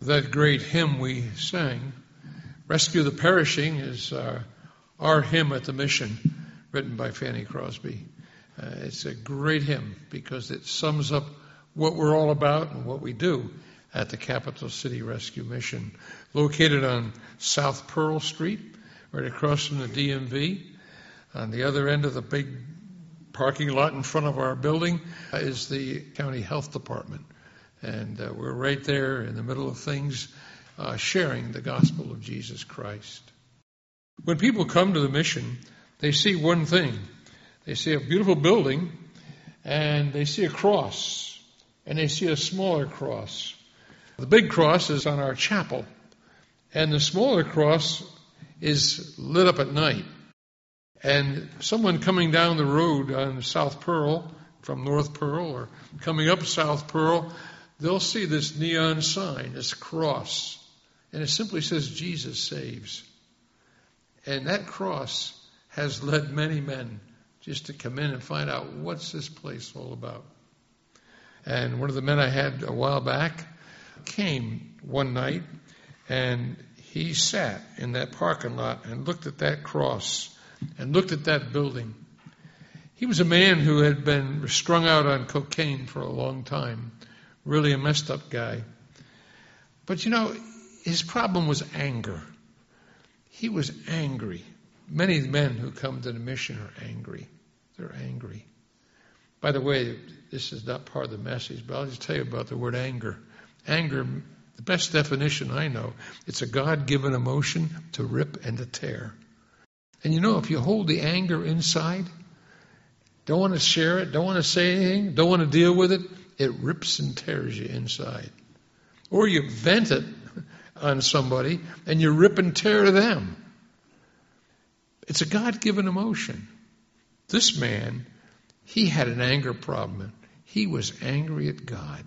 that great hymn we sang. Rescue the Perishing is our hymn at the mission, written by Fanny Crosby. It's a great hymn because it sums up what we're all about and what we do at the Capital City Rescue Mission, located on South Pearl Street, right across from the DMV. On the other end of the big parking lot in front of our building is the County Health Department. And we're right there in the middle of things, sharing the gospel of Jesus Christ. When people come to the mission, they see one thing. They see a beautiful building, and they see a cross, and they see a smaller cross. The big cross is on our chapel, and the smaller cross is lit up at night. And someone coming down the road on South Pearl, from North Pearl, or coming up South Pearl, they'll see this neon sign, this cross, and it simply says, Jesus saves. And that cross has led many men just to come in and find out, what's this place all about? And one of the men I had a while back came one night, and he sat in that parking lot and looked at that cross and looked at that building. He was a man who had been strung out on cocaine for a long time, really a messed up guy. But his problem was anger. He was angry. Many men who come to the mission are angry. They're angry. By the way, this is not part of the message, but I'll just tell you about the word anger. Anger, the best definition I know, it's a God-given emotion to rip and to tear. And if you hold the anger inside, don't want to share it, don't want to say anything, don't want to deal with it, it rips and tears you inside. Or you vent it on somebody and you rip and tear them. It's a God-given emotion. This man, he had an anger problem. He was angry at God.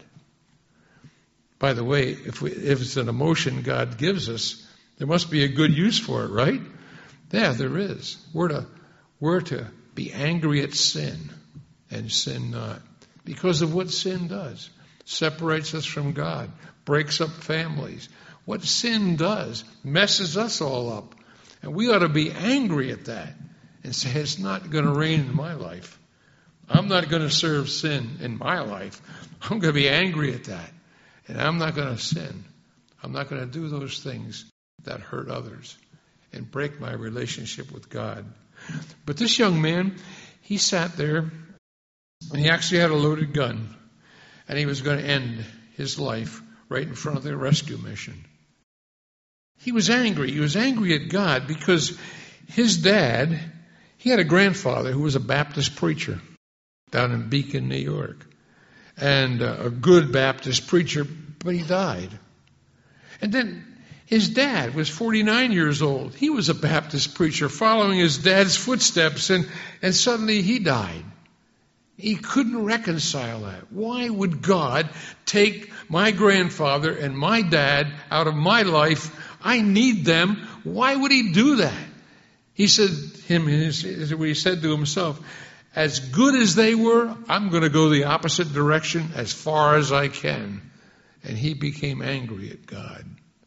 By the way, if it's an emotion God gives us, there must be a good use for it, right? Yeah, there is. We're to be angry at sin and sin not. Because of what sin does. Separates us from God. Breaks up families. What sin does messes us all up. And we ought to be angry at that and say, it's not going to reign in my life. I'm not going to serve sin in my life. I'm going to be angry at that. And I'm not going to sin. I'm not going to do those things that hurt others and break my relationship with God. But this young man, he sat there, and he actually had a loaded gun, and he was going to end his life right in front of the rescue mission. He was angry. He was angry at God because his dad, he had a grandfather who was a Baptist preacher down in Beacon, New York, and a good Baptist preacher, but he died. And then his dad was 49 years old. He was a Baptist preacher following his dad's footsteps, and suddenly he died. He couldn't reconcile that. Why would God take my grandfather and my dad out of my life? I need them. Why would he do that? He said to himself, as good as they were, I'm going to go the opposite direction as far as I can. And he became angry at God.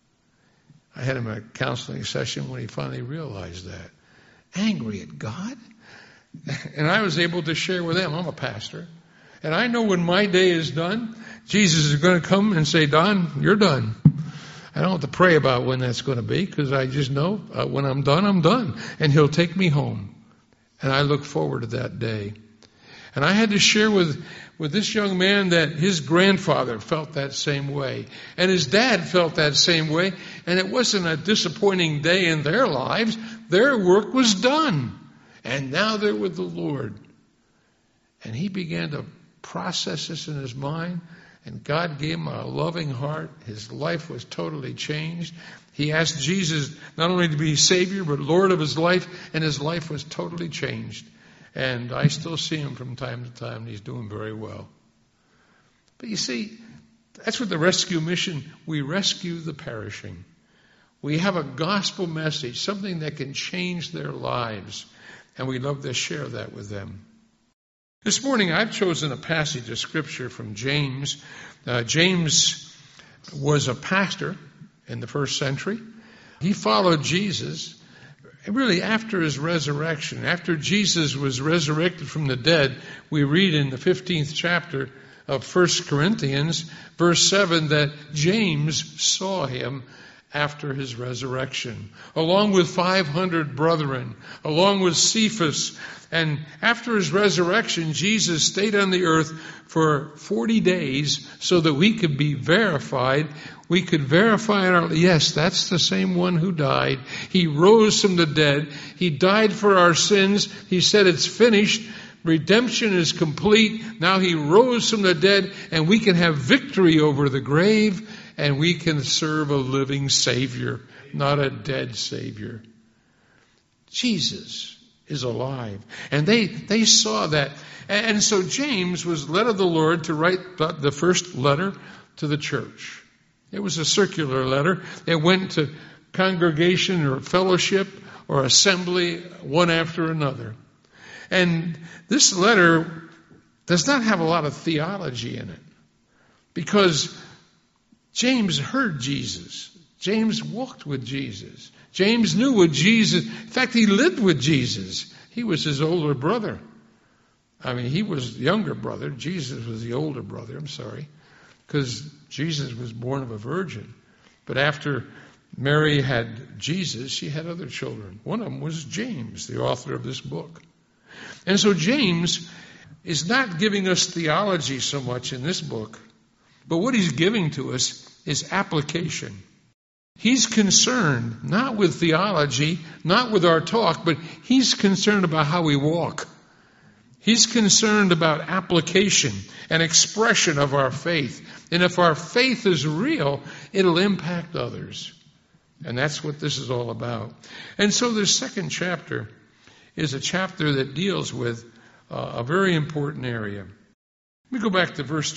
I had him at a counseling session when he finally realized that. Angry at God? And I was able to share with them. I'm a pastor. And I know when my day is done, Jesus is going to come and say, Don, you're done. I don't have to pray about when that's going to be because I just know when I'm done, I'm done. And he'll take me home. And I look forward to that day. And I had to share with this young man that his grandfather felt that same way. And his dad felt that same way. And it wasn't a disappointing day in their lives. Their work was done. And now they're with the Lord. And he began to process this in his mind. And God gave him a loving heart. His life was totally changed. He asked Jesus not only to be Savior, but Lord of his life. And his life was totally changed. And I still see him from time to time. And he's doing very well. But you see, that's what the rescue mission, we rescue the perishing. We have a gospel message, something that can change their lives. And we love to share that with them. This morning I've chosen a passage of Scripture from James. James was a pastor in the first century. He followed Jesus really after his resurrection. After Jesus was resurrected from the dead, we read in the 15th chapter of 1 Corinthians, verse 7, that James saw him after his resurrection, along with 500 brethren, along with Cephas. And after his resurrection, Jesus stayed on the earth for 40 days so that we could be verified. We could verify, yes, that's the same one who died. He rose from the dead. He died for our sins. He said it's finished. Redemption is complete. Now he rose from the dead, and we can have victory over the grave, and we can serve a living Savior, not a dead Savior. Jesus is alive. And they saw that. And so James was led of the Lord to write the first letter to the church. It was a circular letter. It went to congregation or fellowship or assembly, one after another. And this letter does not have a lot of theology in it, because James heard Jesus. James walked with Jesus. James knew what Jesus, in fact, he lived with Jesus. He was his older brother. I mean, he was the younger brother. Jesus was the older brother, because Jesus was born of a virgin. But after Mary had Jesus, she had other children. One of them was James, the author of this book. And so James is not giving us theology so much in this book, but what he's giving to us is application. He's concerned not with theology, not with our talk, but he's concerned about how we walk. He's concerned about application and expression of our faith. And if our faith is real, it'll impact others. And that's what this is all about. And so the second chapter is a chapter that deals with a very important area. Let me go back to verse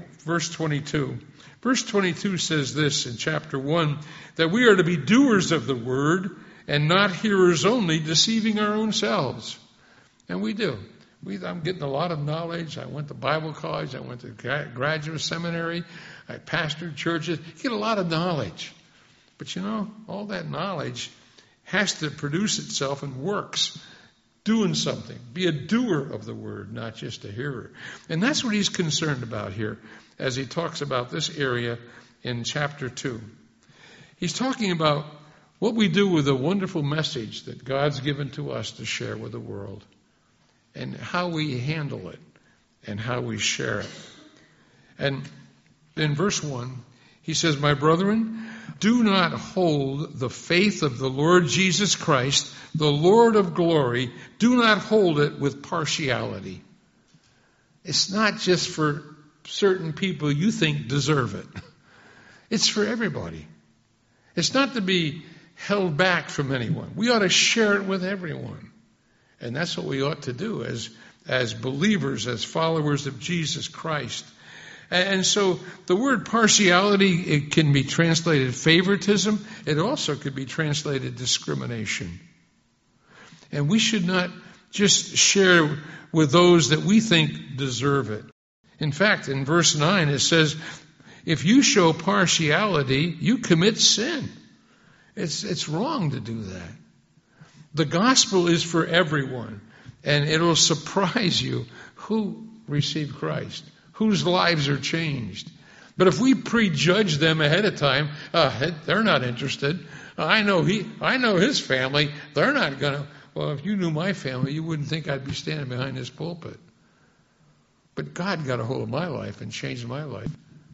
22. Verse 22 says this in chapter 1, that we are to be doers of the word and not hearers only, deceiving our own selves. And we do. I'm getting a lot of knowledge. I went to Bible college. I went to graduate seminary. I pastored churches. You get a lot of knowledge. But all that knowledge has to produce itself in works. Doing something. Be a doer of the word, not just a hearer. And that's what he's concerned about here as he talks about this area in chapter 2. He's talking about what we do with the wonderful message that God's given to us to share with the world, and how we handle it and how we share it. And in verse 1, he says, "My brethren, do not hold the faith of the Lord Jesus Christ, the Lord of glory, do not hold it with partiality." It's not just for certain people you think deserve it. It's for everybody. It's not to be held back from anyone. We ought to share it with everyone. And that's what we ought to do as believers, as followers of Jesus Christ. And so the word partiality, it can be translated favoritism. It also could be translated discrimination. And we should not just share with those that we think deserve it. In fact, in verse 9 it says, if you show partiality, you commit sin. It's wrong to do that. The gospel is for everyone, and it'll surprise you who received Christ, whose lives are changed. But if we prejudge them ahead of time, they're not interested. I know his family. They're not going to. Well, if you knew my family, you wouldn't think I'd be standing behind this pulpit. But God got a hold of my life and changed my life.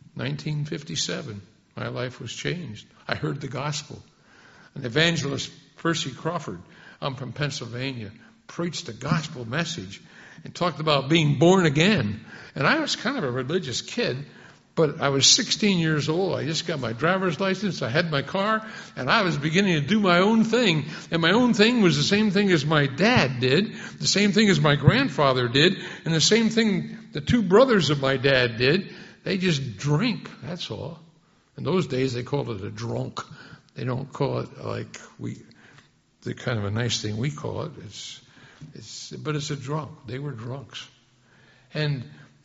1957, my life was changed. I heard the gospel. An evangelist, Percy Crawford, I'm from Pennsylvania, preached the gospel message and talked about being born again. And I was kind of a religious kid, but I was 16 years old. I just got my driver's license. I had my car, and I was beginning to do my own thing. And my own thing was the same thing as my dad did, the same thing as my grandfather did, and the same thing the two brothers of my dad did. They just drink, that's all. In those days, they called it a drunk. They don't call it like the kind of a nice thing we call it. But it's a drunk. They were drunks. And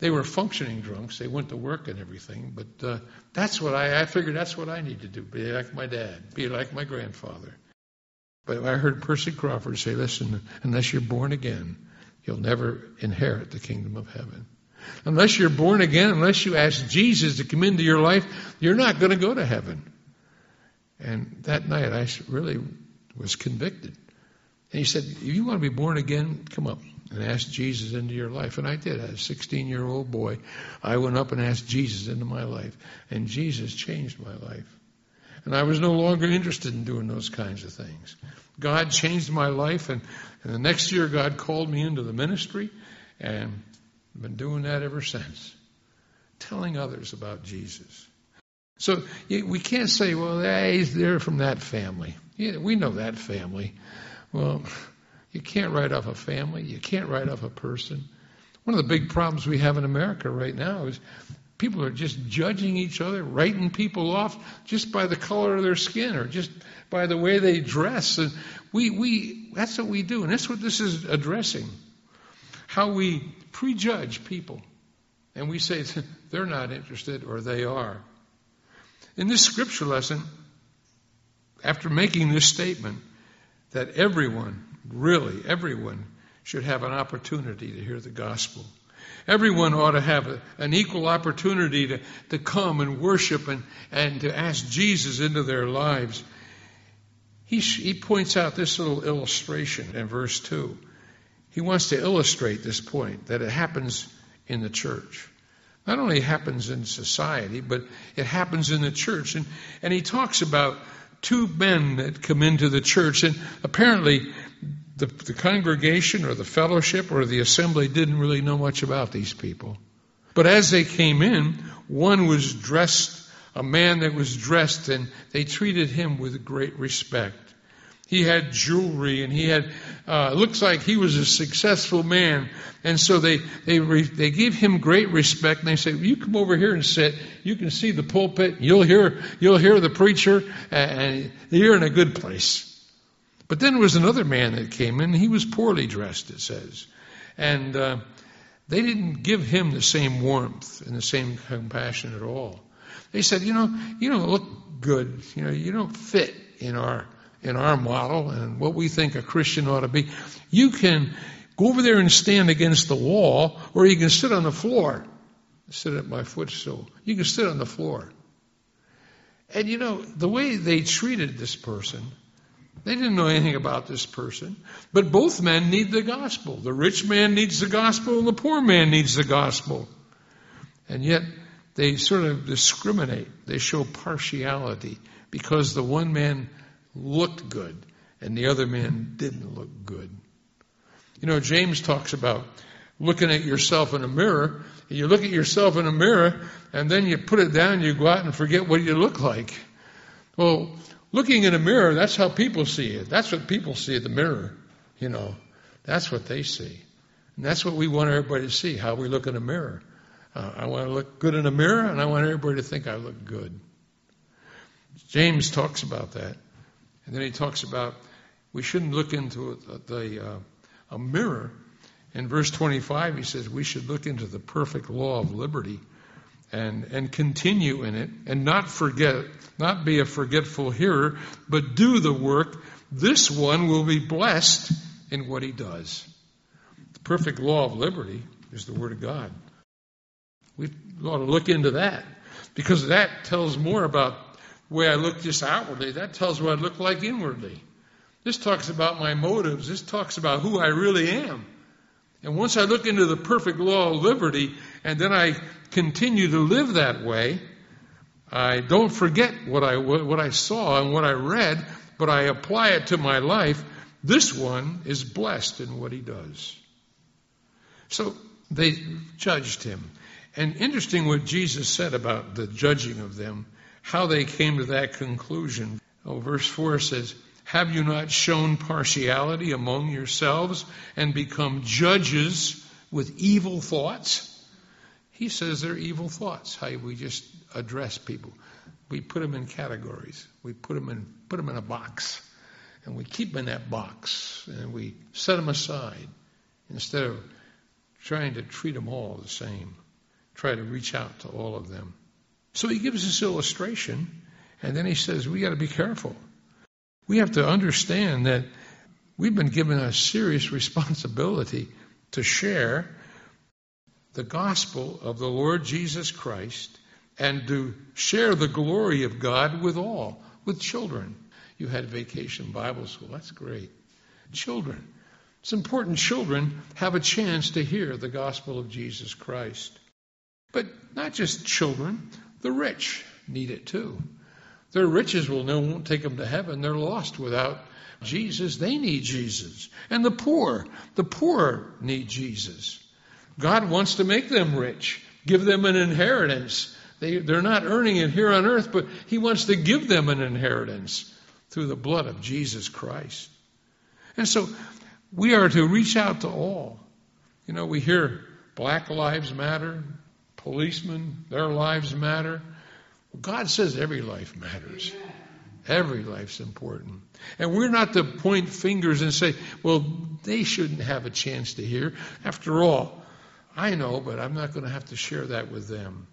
They were functioning drunks. They went to work and everything. But that's what I figured that's what I need to do. Be like my dad. Be like my grandfather. But I heard Percy Crawford say, listen, unless you're born again, you'll never inherit the kingdom of heaven. Unless you're born again, unless you ask Jesus to come into your life, you're not going to go to heaven. And that night I really was convicted. And he said, if you want to be born again, come up and ask Jesus into your life. And I did. As a 16-year-old boy, I went up and asked Jesus into my life. And Jesus changed my life. And I was no longer interested in doing those kinds of things. God changed my life, and the next year God called me into the ministry, and I've been doing that ever since, telling others about Jesus. So we can't say, well, they're from that family. Yeah, we know that family. Well, you can't write off a family. You can't write off a person. One of the big problems we have in America right now is people are just judging each other, writing people off just by the color of their skin or just by the way they dress. And that's what we do. And that's what this is addressing. How we prejudge people. And we say they're not interested or they are. In this scripture lesson, after making this statement that everyone, really everyone, should have an opportunity to hear the gospel. Everyone ought to have an equal opportunity to come and worship and to ask Jesus into their lives. He points out this little illustration in verse 2. He wants to illustrate this point, that it happens in the church. Not only happens in society, but it happens in the church. And he talks about two men that come into the church, and apparently the congregation or the fellowship or the assembly didn't really know much about these people. But as they came in, one was dressed, a man that was dressed, and they treated him with great respect. He had jewelry, and he had, looks like he was a successful man. And so they gave him great respect, and they said, you come over here and sit. You can see the pulpit. You'll hear the preacher, and you're in a good place. But then there was another man that came in. He was poorly dressed, it says. And they didn't give him the same warmth and the same compassion at all. They said, you don't look good. You don't fit in our model and what we think a Christian ought to be. You can go over there and stand against the wall, or you can sit on the floor. Sit at my footstool. You can sit on the floor. And the way they treated this person, they didn't know anything about this person. But both men need the gospel. The rich man needs the gospel, and the poor man needs the gospel. And yet they sort of discriminate. They show partiality because the one man looked good and the other man didn't look good. James talks about looking at yourself in a mirror. You look at yourself in a mirror and then you put it down and you go out and forget what you look like. Well, looking in a mirror, that's how people see it. That's what people see at the mirror. That's what they see. And that's what we want everybody to see, how we look in a mirror. I want to look good in a mirror, and I want everybody to think I look good. James talks about that. And then he talks about we shouldn't look into a mirror. In verse 25, he says we should look into the perfect law of liberty and continue in it and not forget, not be a forgetful hearer, but do the work. This one will be blessed in what he does. The perfect law of liberty is the Word of God. We ought to look into that because that tells more about the way I look just outwardly. That tells what I look like inwardly. This talks about my motives. This talks about who I really am. And once I look into the perfect law of liberty and then I continue to live that way, I don't forget what I saw and what I read, but I apply it to my life. This one is blessed in what he does. So they judged him. And interesting what Jesus said about the judging of them, how they came to that conclusion. Verse 4 says, have you not shown partiality among yourselves and become judges with evil thoughts? He says they're evil thoughts, how we just address people. We put them in categories. We put them in a box. And we keep them in that box. And we set them aside instead of trying to treat them all the same. try to reach out to all of them. So he gives this illustration, and then he says, we got to be careful. We have to understand that we've been given a serious responsibility to share the gospel of the Lord Jesus Christ and to share the glory of God with all, with children. You had Vacation Bible School. That's great. Children. It's important children have a chance to hear the gospel of Jesus Christ. But not just children. The rich need it too. Their riches won't take them to heaven. They're lost without Jesus. They need Jesus. And the poor need Jesus. God wants to make them rich, give them an inheritance. They're not earning it here on earth, but He wants to give them an inheritance through the blood of Jesus Christ. And so we are to reach out to all. You know, we hear Black Lives Matter, policemen, their lives matter. God says every life matters. Every life's important. And we're not to point fingers and say, well, they shouldn't have a chance to hear. After all, I know, but I'm not going to have to share that with them.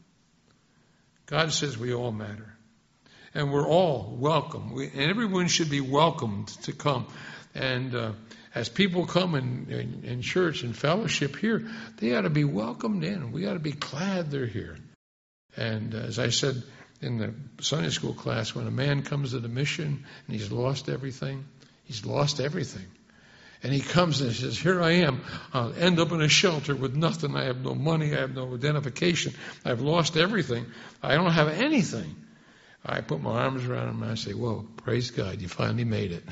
God says we all matter. And we're all welcome. And everyone should be welcomed to come. And as people come in church and fellowship here, they ought to be welcomed in. We ought to be glad they're here. And as I said in the Sunday school class, when a man comes to the mission and he's lost everything, And he comes and says, here I am. I'll end up in a shelter with nothing. I have no money. I have no identification. I've lost everything. I don't have anything. I put my arms around him and I say, whoa, praise God, you finally made it.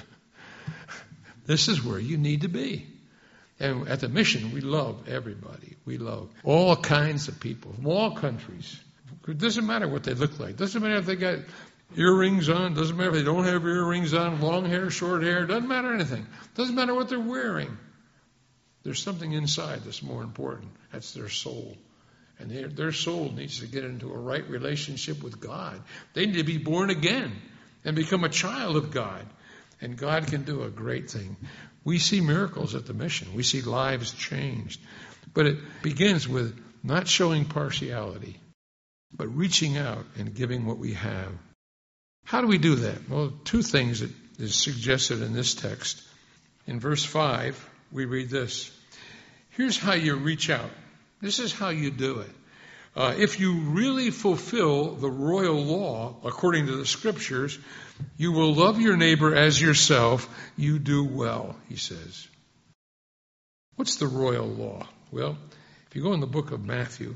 This is where you need to be. And at the mission, we love everybody. We love all kinds of people from all countries. It doesn't matter what they look like. It doesn't matter if they got earrings on. It doesn't matter if they don't have earrings on, long hair, short hair. It doesn't matter anything. It doesn't matter what they're wearing. There's something inside that's more important. That's their soul. And their soul needs to get into a right relationship with God. They need to be born again and become a child of God. And God can do a great thing. We see miracles at the mission. We see lives changed. But it begins with not showing partiality, but reaching out and giving what we have. How do we do that? Well, two things that is suggested in this text. In verse 5, we read this. Here's how you reach out. This is how you do it. If you really fulfill the royal law, according to the Scriptures, you will love your neighbor as yourself. You do well, he says. What's the royal law? Well, if you go in the book of Matthew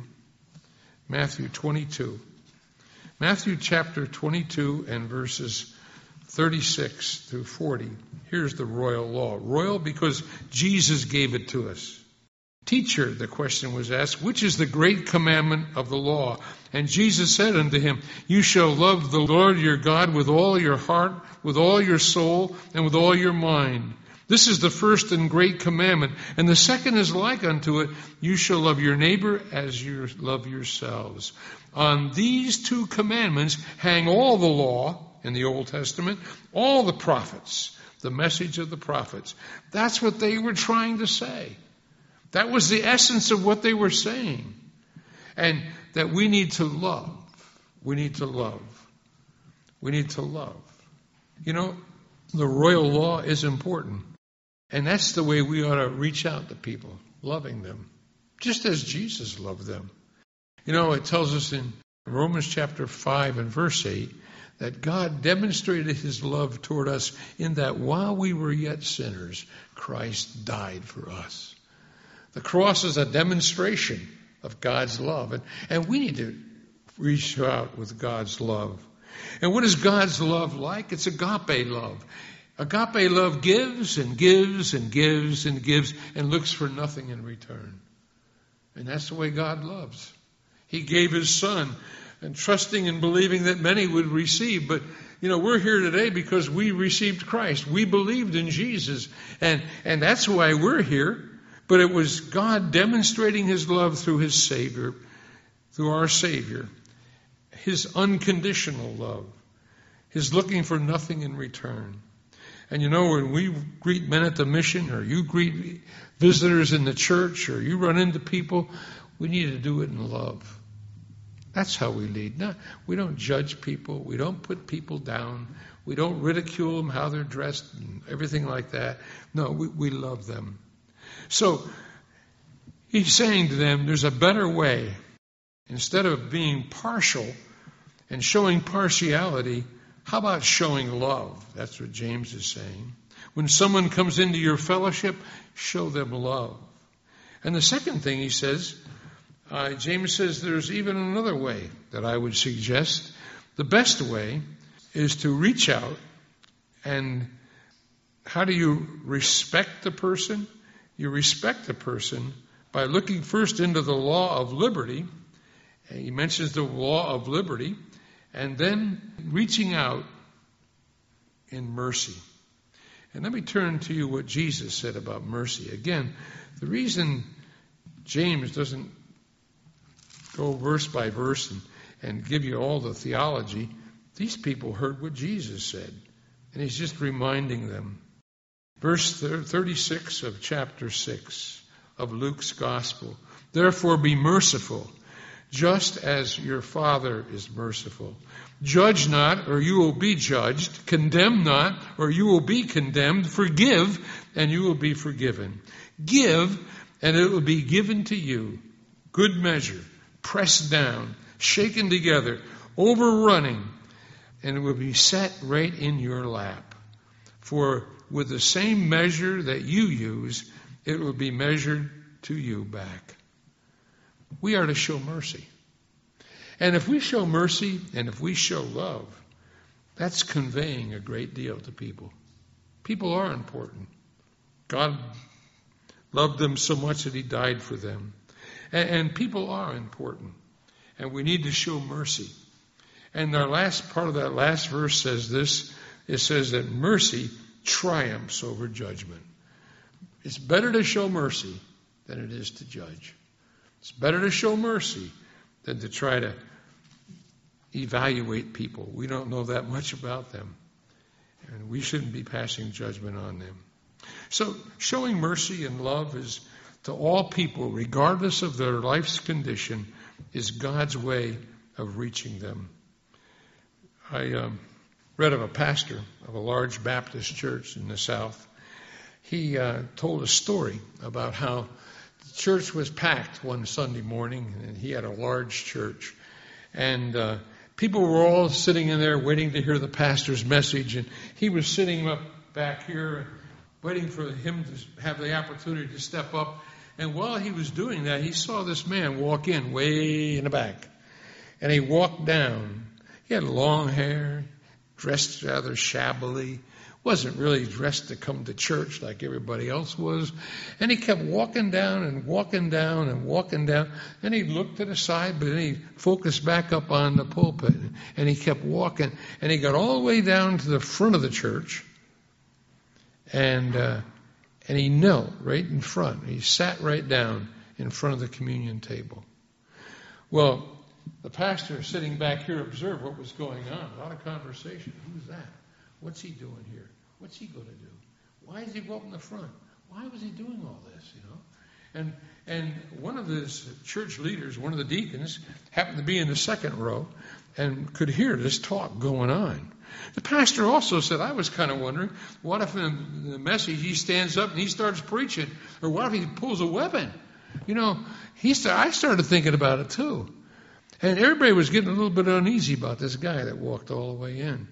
22. Matthew chapter 22 and verses 36 through 40. Here's the royal law. Royal because Jesus gave it to us. Teacher, the question was asked, which is the great commandment of the law? And Jesus said unto him, you shall love the Lord your God with all your heart, with all your soul, and with all your mind. This is the first and great commandment. And the second is like unto it, you shall love your neighbor as you love yourselves. On these two commandments hang all the law in the Old Testament, all the prophets, the message of the prophets. That's what they were trying to say. That was the essence of what they were saying. And that we need to love. We need to love. We need to love. You know, the royal law is important. And that's the way we ought to reach out to people, loving them, just as Jesus loved them. You know, it tells us in Romans chapter 5 and verse 8 that God demonstrated his love toward us in that while we were yet sinners, Christ died for us. The cross is a demonstration of God's love. And we need to reach out with God's love. And what is God's love like? It's agape love. Agape love gives and gives and gives and gives and looks for nothing in return. And that's the way God loves. He gave his Son and trusting and believing that many would receive. But, you know, we're here today because we received Christ. We believed in Jesus. And that's why we're here. But it was God demonstrating his love through his Savior, through our Savior. His unconditional love. His looking for nothing in return. And you know, when we greet men at the mission, or you greet visitors in the church, or you run into people, we need to do it in love. That's how we lead. No, we don't judge people. We don't put people down. We don't ridicule them, how they're dressed, and everything like that. No, we love them. So he's saying to them, there's a better way. Instead of being partial and showing partiality, how about showing love? That's what James is saying. When someone comes into your fellowship, show them love. And the second thing he says, James says there's even another way that I would suggest. The best way is to reach out. And how do you respect the person? You respect the person by looking first into the law of liberty. And he mentions the law of liberty. And then reaching out in mercy. And let me turn to you what Jesus said about mercy. Again, the reason James doesn't go verse by verse and give you all the theology, these people heard what Jesus said. And he's just reminding them. Verse 36 of chapter 6 of Luke's Gospel. Therefore be merciful, just as your Father is merciful. Judge not, or you will be judged. Condemn not, or you will be condemned. Forgive, and you will be forgiven. Give, and it will be given to you. Good measure, pressed down, shaken together, overrunning, and it will be set right in your lap. For with the same measure that you use, it will be measured to you back. We are to show mercy. And if we show mercy and if we show love, that's conveying a great deal to people. People are important. God loved them so much that he died for them. And people are important. And we need to show mercy. And our last part of that last verse says this. It says that mercy triumphs over judgment. It's better to show mercy than it is to judge. It's better to show mercy than to try to evaluate people. We don't know that much about them. And we shouldn't be passing judgment on them. So showing mercy and love is to all people, regardless of their life's condition, is God's way of reaching them. I read of a pastor of a large Baptist church in the South. He told a story about how the church was packed one Sunday morning, and he had a large church. And people were all sitting in there waiting to hear the pastor's message, and he was sitting up back here waiting for him to have the opportunity to step up. And while he was doing that, he saw this man walk in way in the back. And he walked down. He had long hair, dressed rather shabbily, wasn't really dressed to come to church like everybody else was. And he kept walking down and walking down and walking down. Then he looked to the side, but then he focused back up on the pulpit. And he kept walking. And he got all the way down to the front of the church. And he knelt right in front. He sat right down in front of the communion table. Well, the pastor sitting back here observed what was going on. A lot of conversation. Who's that? What's he doing here? What's he going to do? Why is he go up in the front? Why was he doing all this, And one of his church leaders, one of the deacons, happened to be in the second row and could hear this talk going on. The pastor also said, I was kind of wondering, what if in the message he stands up and he starts preaching? Or what if he pulls a weapon? I started thinking about it too. And everybody was getting a little bit uneasy about this guy that walked all the way in.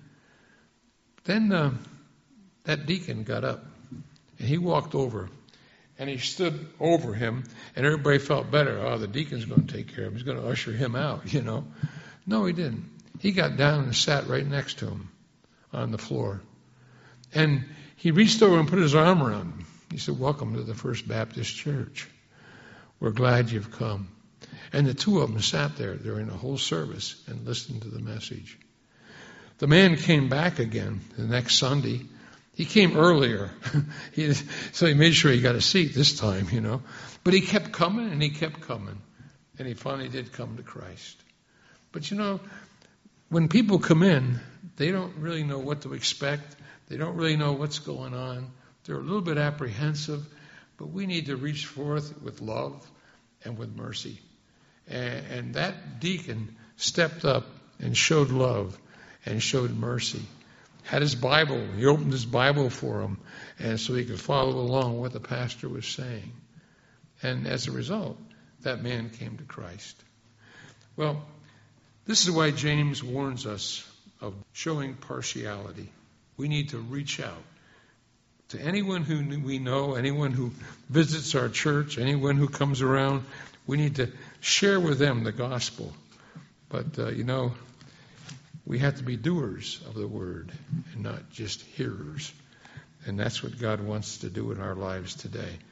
Then that deacon got up, and he walked over, and he stood over him, and everybody felt better. Oh, the deacon's going to take care of him. He's going to usher him out, No, he didn't. He got down and sat right next to him on the floor. And he reached over and put his arm around him. He said, welcome to the First Baptist Church. We're glad you've come. And the two of them sat there during the whole service and listened to the message. The man came back again the next Sunday. He came earlier, so he made sure he got a seat this time, But he kept coming and he kept coming. And he finally did come to Christ. But when people come in, they don't really know what to expect. They don't really know what's going on. They're a little bit apprehensive. But we need to reach forth with love and with mercy. And that deacon stepped up and showed love and showed mercy. Had his Bible. He opened his Bible for him, and so he could follow along what the pastor was saying. And as a result, that man came to Christ. Well, this is why James warns us of showing partiality. We need to reach out to anyone who we know, anyone who visits our church, anyone who comes around. We need to share with them the gospel. But, we have to be doers of the word and not just hearers. And that's what God wants to do in our lives today.